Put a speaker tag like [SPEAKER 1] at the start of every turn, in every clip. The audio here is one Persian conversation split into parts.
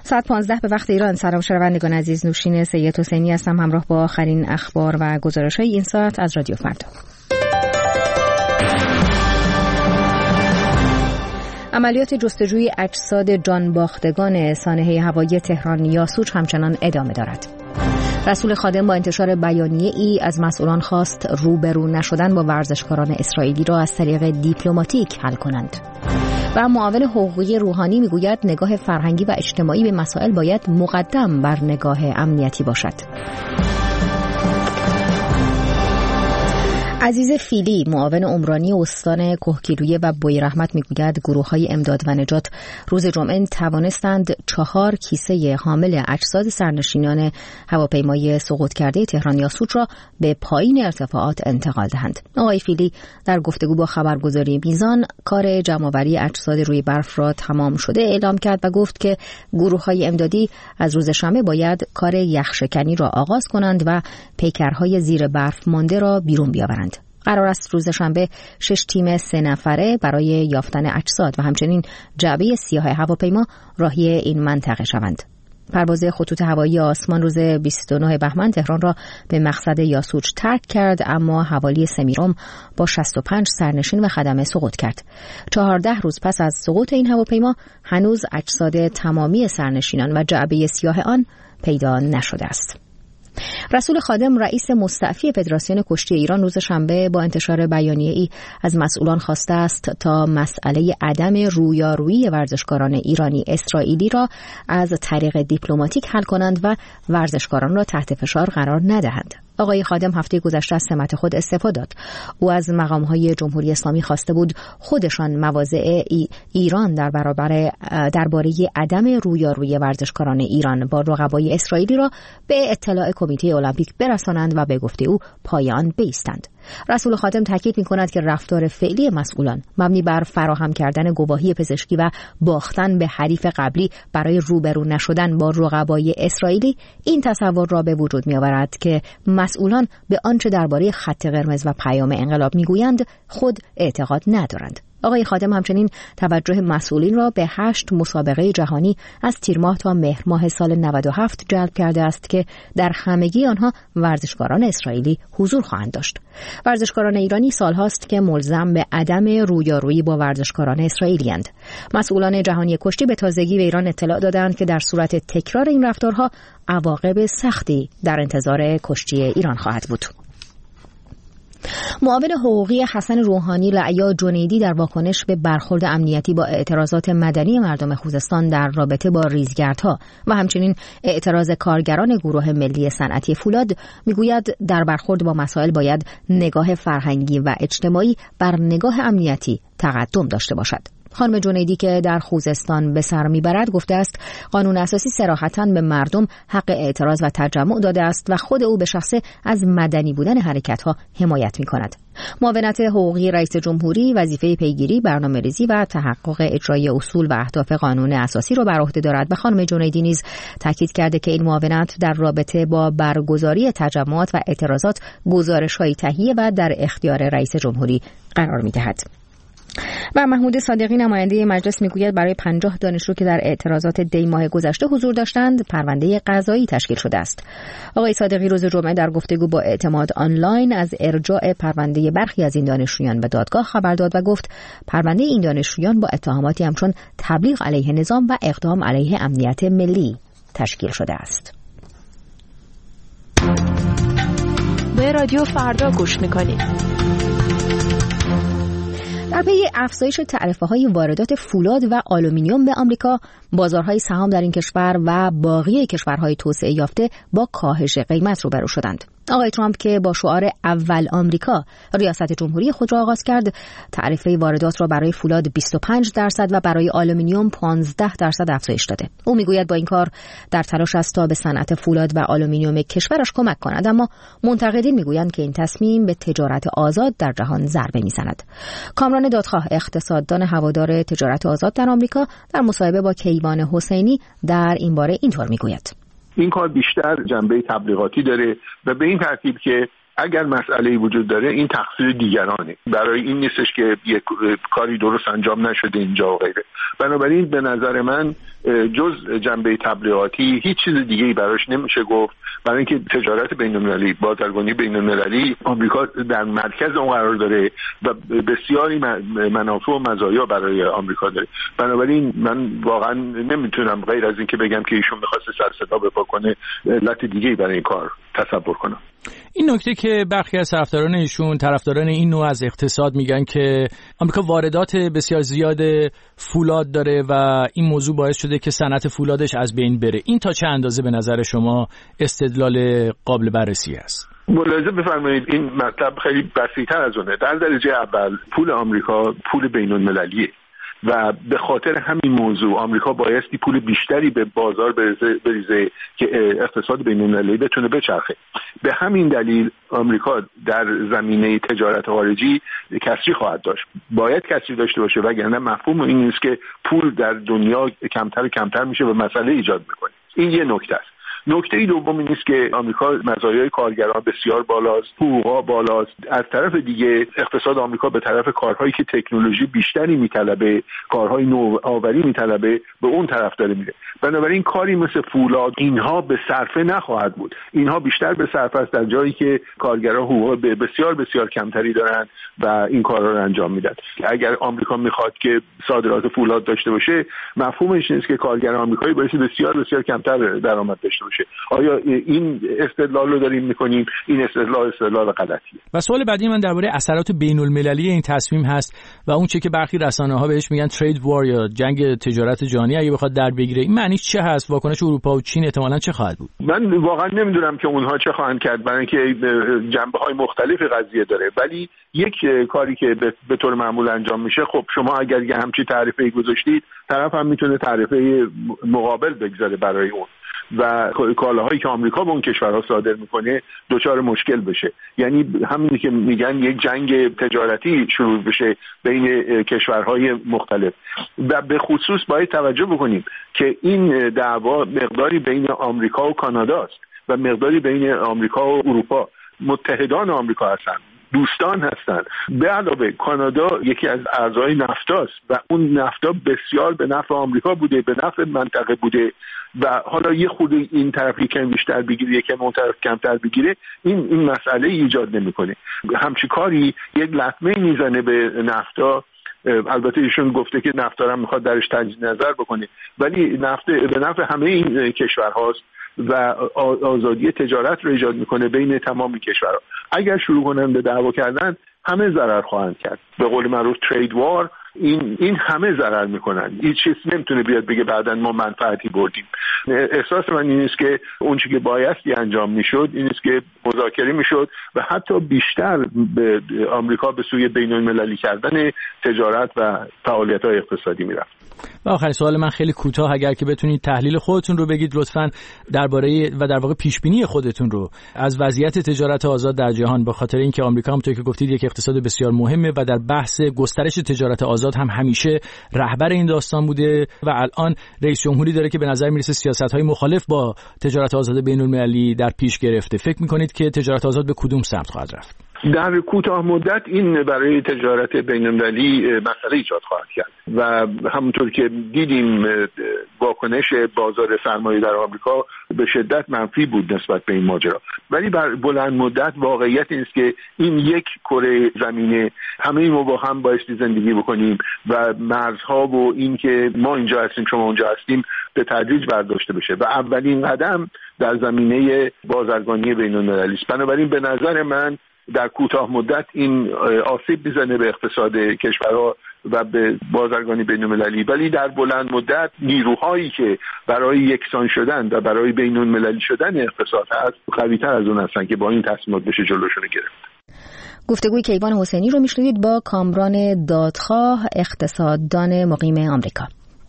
[SPEAKER 1] ساعت 15 به وقت ایران. سلام شنوندگان عزیز، نوشین سید حسینی هستم همراه با آخرین اخبار و گزارش‌های این ساعت از رادیو فردا. عملیات جستجوی اجساد جانباختگان سانحه هوایی تهران یاسوج همچنان ادامه دارد. رسول خادم با انتشار بیانیه‌ای از مسئولان خواست روبرو نشدن با ورزشکاران اسرائیلی را از طریق دیپلماتیک حل کنند. و معاون حقوقی روحانی میگوید نگاه فرهنگی و اجتماعی به مسائل باید مقدم بر نگاه امنیتی باشد. عزیز فیلی معاون عمرانی استان کهگیلویه و بویرحمت میگوید گروه‌های امداد و نجات روز جمعه توانستند 4 کیسه حامل اجساد سرنشینان هواپیمای سقوط کرده تهران یاسوج را به پایین ارتفاعات انتقال دهند. آقای فیلی در گفتگو با خبرگزاری میزان کار جمع‌آوری اجساد روی برف را تمام شده اعلام کرد و گفت که گروه‌های امدادی از روز شنبه باید کار یخشکنی را آغاز کنند و پیکرهای زیر برف مانده را بیرون بیاورند. قرار است روز شنبه 6 تیم 3 نفره برای یافتن اجساد و همچنین جعبه سیاه هواپیما راهی این منطقه شوند. پرواز خطوط هوایی آسمان روز 29 بهمن تهران را به مقصد یاسوج ترک کرد، اما حوالی سمیرم با 65 سرنشین و خدمه سقوط کرد. 14 روز پس از سقوط این هواپیما هنوز اجساد تمامی سرنشینان و جعبه سیاه آن پیدا نشده است. رسول خادم رئیس مستعفی فدراسیون کشتی ایران روز شنبه با انتشار بیانیه‌ای از مسئولان خواسته است تا مسئله عدم رویارویی ورزشکاران ایرانی اسرائیلی را از طریق دیپلماتیک حل کنند و ورزشکاران را تحت فشار قرار ندهند. آقای خادم هفته گذشته از سمت خود استعفا داد. او از مقام‌های جمهوری اسلامی خواسته بود خودشان مواضع ایران درباره عدم رویارویی ورزشکاران ایران با رقبای اسرائیلی را به اطلاع کمیته المپیک برسانند و به گفته او پای آن بایستند. رسول خادم تاکید می‌کند که رفتار فعلی مسئولان مبنی بر فراهم کردن گواهی پزشکی و باختن به حریف قبلی برای روبرو نشدن با رقبای اسرائیلی این تصور را به وجود می‌آورد که مسئولان به آنچه درباره خط قرمز و پیام انقلاب می‌گویند خود اعتقاد ندارند. آقای خادم همچنین توجه مسئولین را به 8 مسابقه جهانی از تیر ماه تا مهر ماه سال 97 جلب کرده است که در همگی آنها ورزشکاران اسرائیلی حضور خواهند داشت. ورزشکاران ایرانی سالهاست که ملزم به عدم رویارویی با ورزشکاران اسرائیلی اند. مسئولان جهانی کشتی به تازگی به ایران اطلاع دادند که در صورت تکرار این رفتارها عواقب سختی در انتظار کشتی ایران خواهد بود. معاون حقوقی حسن روحانی لعیا جنیدی در واکنش به برخورد امنیتی با اعتراضات مدنی مردم خوزستان در رابطه با ریزگردها و همچنین اعتراض کارگران گروه ملی صنعتی فولاد میگوید در برخورد با مسائل باید نگاه فرهنگی و اجتماعی بر نگاه امنیتی تقدم داشته باشد. خانم جنیدی که در خوزستان به سر میبرد گفته است قانون اساسی صراحتاً به مردم حق اعتراض و تجمع داده است و خود او به شخصه از مدنی بودن حرکت‌ها حمایت می‌کند. معاونت حقوقی رئیس جمهوری وظیفه پیگیری، برنامه‌ریزی و تحقق اجرای اصول و اهداف قانون اساسی را بر عهده دارد و خانم جنیدی نیز تاکید کرده که این معاونت در رابطه با برگزاری تجمعات و اعتراضات گزارش‌های تهیه و در اختیار رئیس جمهوری قرار می‌دهد. و محمود صادقی نماینده مجلس میگوید برای 50 دانشجو که در اعتراضات دی ماه گذشته حضور داشتند پرونده قضایی تشکیل شده است. آقای صادقی روز جمعه در گفتگو با اعتماد آنلاین از ارجاع پرونده برخی از این دانشجویان به دادگاه خبر داد و گفت پرونده این دانشجویان با اتهاماتی همچون تبلیغ علیه نظام و اقدام علیه امنیت ملی تشکیل شده است.
[SPEAKER 2] به رادیو فردا گوش می‌کنید.
[SPEAKER 1] در پی افزایش تعرفه‌های واردات فولاد و آلومینیوم به آمریکا، بازارهای سهام در این کشور و باقی کشورهای توسعه یافته با کاهش قیمت روبرو شدند. آقای ترامپ که با شعار اول آمریکا ریاست جمهوری خود را آغاز کرد، تعرفه واردات را برای فولاد 25% و برای آلومینیوم 15% افزایش داده. او میگوید با این کار در تلاش است تا به صنعت فولاد و آلومینیوم کشورش کمک کند، اما منتقدین میگویند که این تصمیم به تجارت آزاد در جهان ضربه میزند. کامران دادخواه اقتصاددان هوادار تجارت آزاد در آمریکا در مصاحبه با کیوان حسینی در این باره اینطور میگوید:
[SPEAKER 3] این کار بیشتر جنبه تبلیغاتی داره و به این ترتیب که اگر مسئله‌ای وجود داره این تقصیر دیگرانه، برای این نیستش که یک کاری درست انجام نشده اینجا و غیره. بنابراین به نظر من جز جنبه تبلیغاتی هیچ چیز دیگه‌ای براش نمیشه گفت، برای اینکه تجارت بین‌المللی، بازرگانی بین‌المللی آمریکا در مرکز اون قرار داره و بسیاری منافع و مزایا برای آمریکا داره. بنابراین من واقعا نمیتونم غیر از این که بگم که ایشون می‌خواسته سر صدا بپا کنه علت دیگه‌ای برای این کار تصور کنم.
[SPEAKER 4] این نکته که برخی از طرفداران ایشون، طرفداران این نوع از اقتصاد میگن که آمریکا واردات بسیار زیاد فولاد داره و این موضوع باعث شده که صنعت فولادش از بین بره. این تا چه اندازه به نظر شما استدلال قابل بررسی است؟
[SPEAKER 3] ملاحظه بفرمایید این مطلب خیلی بسیط‌تر از اونه. در درجه اول پول آمریکا پول بین‌المللیه و به خاطر همین موضوع آمریکا بایستی پول بیشتری به بازار بریزه که اقتصاد بین‌المللی بتونه بچرخه. به همین دلیل آمریکا در زمینه تجارت خارجی کسری خواهد داشت، باید کسری داشته باشه، وگرنه مفهوم این نیست که پول در دنیا کمتر و کمتر میشه و مسئله ایجاد میکنه. این یه نکته است. نکته دوم این است که آمریکا مزایای کارگران بسیار بالاست، حقوقا بالاست. از طرف دیگه اقتصاد آمریکا به طرف کارهایی که تکنولوژی بیشتری میطلبه، کارهای نوآوری میطلبه، به اون طرف داره میره. بنابراین کاری مثل فولاد اینها به صرفه نخواهد بود. اینها بیشتر به صرفه است در جایی که کارگران حقوق بسیار بسیار کمتری دارن و این کارها رو انجام میدن. اگر آمریکا میخواد که صادرات فولاد داشته باشه، مفهومش اینه که کارگران آمریکایی باید بسیار بسیار کمتر درآمد داشته باشه. آیا این استدلال رو داریم میکنیم؟ این استدلال غلطیه.
[SPEAKER 4] و سوال بعدی من درباره اثرات بین‌المللی این تصمیم هست و اون چه که برخی رسانه‌ها بهش میگن ترید وار یا جنگ تجارت جهانی اگه بخواد در بگیره. این معنیش چه هست؟ واکنش اروپا و چین احتمالاً چه خواهد بود؟
[SPEAKER 3] من واقعا نمیدونم که اونها چه خواهند کرد، برای اینکه جنبه‌های مختلف قضیه داره. ولی یک کاری که به طور معمول انجام میشه، خب شما اگر یه همچین تعرفه‌ای گذاشتید، طرف هم میتونه تعرفه مقابل بگذاره برای اون و کالاهایی که آمریکا به اون کشورها صادر میکنه دچار مشکل بشه. یعنی همینی که میگن یک جنگ تجارتی شروع بشه بین کشورهای مختلف. و به خصوص باید توجه بکنیم که این دعوا مقداری بین آمریکا و کاناداست و مقداری بین آمریکا و اروپا. متحدان آمریکا هستند، دوستان هستند. به علاوه کانادا یکی از اعضای نفتاست و اون نفتا بسیار به نفع آمریکا بوده، به نفع منطقه بوده و حالا یه خود این طرف یکم بیشتر بگیره، یکم اون طرف کمتر بگیره، این مسئله ایجاد نمیکنه. همچین کاری یک لطمه میزنه به نفتا. البته ایشون گفته که نفتا رو میخواد درش تجدید نظر بکنه، ولی نفت به نفع همه این کشورهاست و آزادی تجارت رو ایجاد میکنه بین تمام کشورها. اگر شروع کنن به دعوا کردن، همه ضرر خواهند کرد. به قول معروف ترید وار، این همه ضرر میکنن. هیچ چیز نمیتونه بیاد بگه بعداً ما منفعتی بردیم. احساس من این است که اون چیزی که بایستی انجام میشد این است که مذاکره میشد و حتی بیشتر به آمریکا به سوی بین‌المللی کردن تجارت و فعالیت‌های اقتصادی میرفت.
[SPEAKER 4] و آخرین سوال من خیلی کوتاه، اگر که بتونید تحلیل خودتون رو بگید لطفاً درباره و در واقع پیش بینی خودتون رو از وضعیت تجارت آزاد در جهان، به خاطر اینکه آمریکا همونطور که گفتید یک اقتصاد بسیار مهمه و در بحث گسترش تجارت آزاد هم همیشه رهبر این داستان بوده و الان رئیس جمهوری داره که به نظر میرسه سیاست‌های مخالف با تجارت آزاد بین‌المللی در پیش گرفته. فکر می‌کنید که تجارت آزاد به کدوم سمت خواهد رفت؟
[SPEAKER 3] در کوتاه مدت این برای تجارت بین‌المللی مسئله ایجاد خواهد کرد و همونطور که دیدیم واکنش بازار سرمایه در آمریکا به شدت منفی بود نسبت به این ماجرا. ولی بر بلند مدت واقعیت این است که این یک کره زمینه، همه ما با هم بایستی زندگی بکنیم و مرزها و این که ما اینجا هستیم شما اونجا هستیم به تدریج برداشته بشه و اولین قدم در زمینه بازرگانی بین‌المللی است. بنابراین به نظر من در کوتاه مدت این آسیب میزنه به اقتصاد کشورها و به بازرگانی بین‌المللی، ولی در بلند مدت نیروهایی که برای یکسان شدن و برای بین‌المللی شدن اقتصاد هست قوی‌تر از اون هستن که با این تصمیمات بشه جلوشون گرفت.
[SPEAKER 1] گفتگوی کیوان حسینی رو میشنوید با کامران دادخواه، اقتصاددان مقیم آمریکا.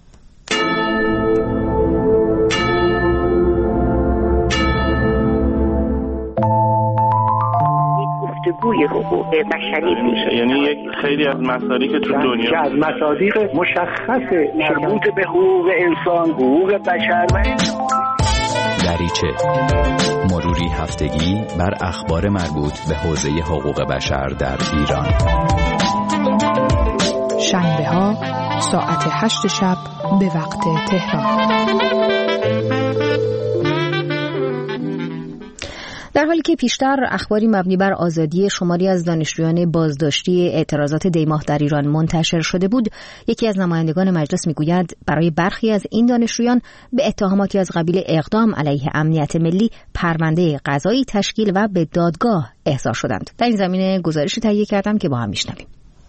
[SPEAKER 5] گفتگوی حقوق بشری میشه،
[SPEAKER 6] یعنی یک خیلی از مسائلی که تو دنیا
[SPEAKER 5] که از مصادیق مشخص مربوط به حقوق انسان، حقوق بشر و
[SPEAKER 7] دریچه، مروری هفتگی بر اخبار مربوط به حوزه حقوق بشر در ایران.
[SPEAKER 2] شنبه ها ساعت 8 شب به وقت تهران.
[SPEAKER 1] در حالی که پیشتر اخباری مبنی بر آزادی شماری از دانشجویان بازداشتی اعتراضات دیماه در ایران منتشر شده بود، یکی از نمایندگان مجلس میگوید برای برخی از این دانشجویان به اتهاماتی از قبیل اقدام علیه امنیت ملی پرونده قضایی تشکیل و به دادگاه احضار شدند. در این زمینه گزارشی تهیه کردم که با هم میشنویم.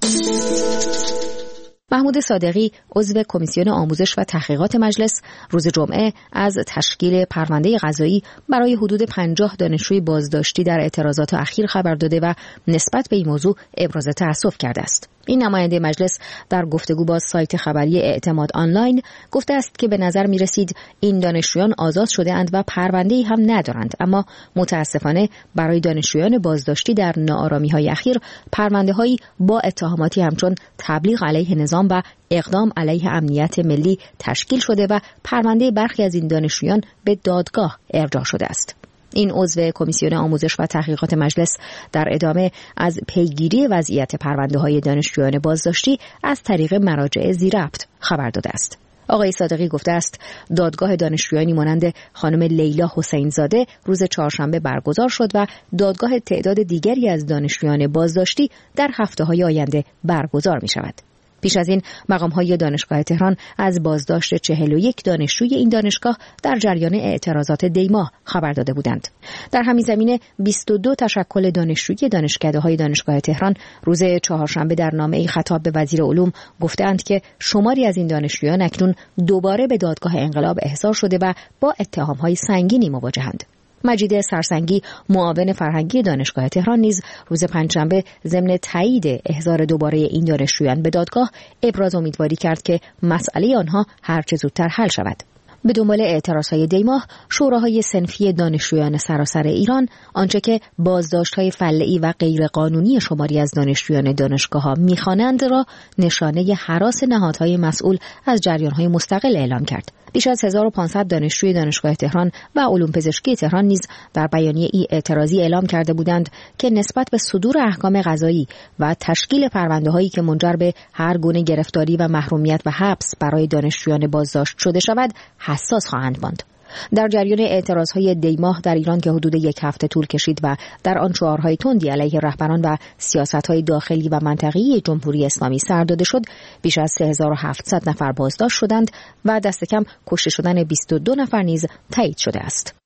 [SPEAKER 1] محمود صادقی عضو کمیسیون آموزش و تحقیقات مجلس روز جمعه از تشکیل پرونده قضایی برای حدود 50 دانشجوی بازداشتی در اعتراضات اخیر خبر داده و نسبت به این موضوع ابراز تأسف کرده است. این نماینده مجلس در گفتگو با سایت خبری اعتماد آنلاین گفته است که به نظر می رسید این دانشجویان آزاد شده اند و پرونده‌ای هم ندارند، اما متاسفانه برای دانشجویان بازداشتی در ناآرامی‌های اخیر پرونده‌هایی با اتهاماتی همچون تبلیغ علیه نظام و اقدام علیه امنیت ملی تشکیل شده و پرونده برخی از این دانشجویان به دادگاه ارجاع شده است. این عضو کمیسیون آموزش و تحقیقات مجلس در ادامه از پیگیری وضعیت پرونده‌های دانشجویان بازداشتی از طریق مراجع ذی‌ربط خبر داده است. آقای صادقی گفته است دادگاه دانشجویانی مانند خانم لیلا حسین زاده روز چهارشنبه برگزار شد و دادگاه تعداد دیگری از دانشجویان بازداشتی در هفته‌های آینده برگزار می‌شود. پیش از این مقام‌های دانشگاه تهران از بازداشت 41 دانشجوی این دانشگاه در جریان اعتراضات دیماه خبر داده بودند. در همین زمینه 22 تشکل دانشجوی دانشکده‌های دانشگاه تهران روز چهارشنبه در نامه‌ای خطاب به وزیر علوم گفتند که شماری از این دانشجویان اکنون دوباره به دادگاه انقلاب احضار شده و با اتهام‌های سنگینی مواجهند. مجید سرسنگی معاون فرهنگی دانشگاه تهران نیز روز پنجشنبه ضمن تایید احضار دوباره این دانشجویان به دادگاه ابراز امیدواری کرد که مسئله آنها هرچه زودتر حل شود. به دنبال اعتراضهای دیماه، شوراهای صنفی دانشجویان سراسر ایران آنچه که بازداشت‌های فله‌ای و غیرقانونی شماری از دانشجویان دانشگاه‌ها می‌خوانند را نشانه هراس نهادهای مسئول از جریان‌های مستقل اعلام کرد. بیش از 1500 دانشجوی دانشگاه تهران و علوم پزشکی تهران نیز در بیانیه‌ای اعتراضی اعلام کرده بودند که نسبت به صدور احکام قضایی و تشکیل پرونده‌هایی که منجر به هر گونه گرفتاری و محرومیت و حبس برای دانشجویان بازداشت شده شود حساس خواهند ماند. در جریان اعتراضهای دیماه در ایران که حدود یک هفته طول کشید و در آن شعارهای تندی علیه رهبران و سیاست‌های داخلی و منطقه‌ای جمهوری اسلامی سر داده شد، بیش از 3700 نفر بازداشت شدند و دست کم کشته شدن 22 نفر نیز تایید شده است.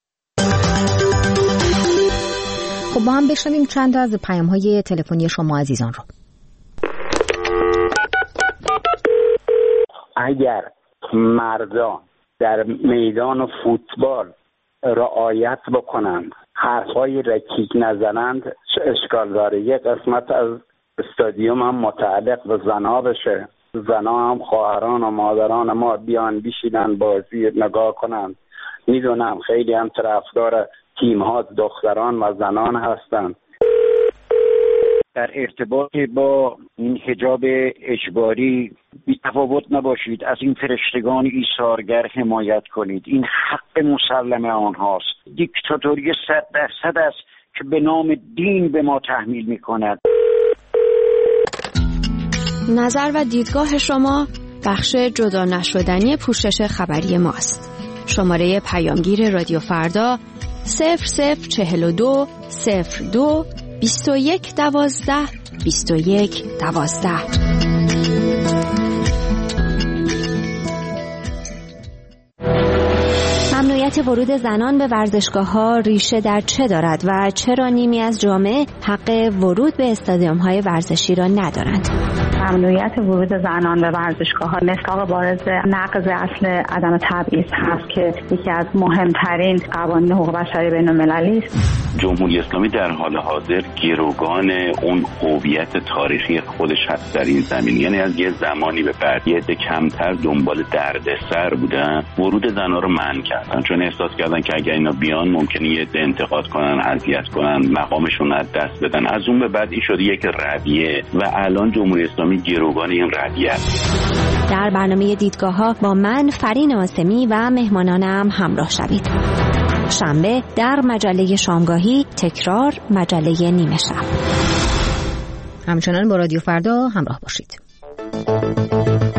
[SPEAKER 1] خب با هم بشنویم چند از پیام‌های تلفنی شما عزیزان رو.
[SPEAKER 8] اگر مردان در میدان فوتبال رعایت بکنند، حرفای رکیک نزنند، اشکال داره. یک قسمت از استادیوم هم متعلق به زنا بشه، زنا هم خواهران و مادران ما بیان بشینن بازی نگاه کنند. میدونم خیلی هم طرفدار تیم ها دختران و زنان هستند. در ارتباط با این حجاب اجباری بی تفاوت نباشید، از این فرشتگان ایثارگر حمایت کنید. این حق مسلم آنهاست. دیکتاتوری 100% است که به نام دین به ما تحمیل می کند.
[SPEAKER 9] نظر و دیدگاه شما بخش جدا نشدنی پوشش خبری ماست. شماره پیامگیر رادیو فردا 0042 02 21 12 21 12.
[SPEAKER 10] ممنوعیت ورود زنان به ورزشگاه‌ها ریشه در چه دارد و چرا نیمی از جامعه حق ورود به استادیوم‌های ورزشی را ندارند؟
[SPEAKER 11] ممنوعیت ورود زنان به ورزشگاه‌ها مصداق بارز نقض اصل عدم تبعیض هست که یکی از مهمترین قوانین حقوق بشری بین‌المللی است.
[SPEAKER 12] جمهوری اسلامی در حال حاضر گروگان اون هویت تاریخی خودش هست در این زمین. یعنی از یه زمانی به بعد یه عده کمتر دنبال دردسر بودن، ورود زن‌ها رو منع کردن، چون احساس کردن که اگر اینا بیان ممکنه یه عده انتقاد کنن، اذیت کنن، مقامشون رو از دست بدن. از اون به بعد این شده یک رویه و الان جمهوری اسلامی گروگان این ردیه.
[SPEAKER 10] در برنامه دیدگاه ها با من فرین آسمی و مهمانانم همراه شوید. شنبه در مجله شامگاهی، تکرار مجله نیمه شب.
[SPEAKER 1] همچنان با رادیو فردا همراه باشید.